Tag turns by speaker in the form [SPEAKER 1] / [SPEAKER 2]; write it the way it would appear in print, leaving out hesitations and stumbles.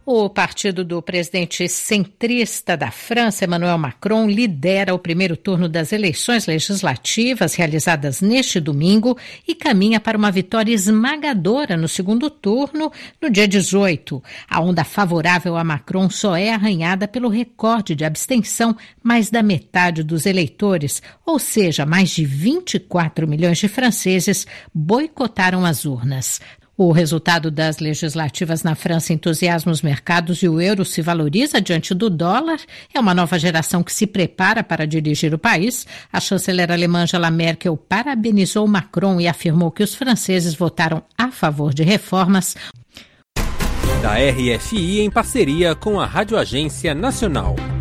[SPEAKER 1] O partido do presidente centrista da França, Emmanuel Macron, lidera o primeiro turno das eleições legislativas realizadas neste domingo e caminha para uma vitória esmagadora no segundo turno, no dia 18. A onda favorável a Macron só é arranhada pelo recorde de abstenção. Mais da metade dos eleitores, ou seja, mais de 24 milhões de franceses, boicotaram as urnas. O resultado das legislativas na França entusiasma os mercados e o euro se valoriza diante do dólar. É uma nova geração que se prepara para dirigir o país. A chanceler alemã Angela Merkel parabenizou Macron e afirmou que os franceses votaram a favor de reformas.
[SPEAKER 2] Da RFI em parceria com a Rádio Agência Nacional.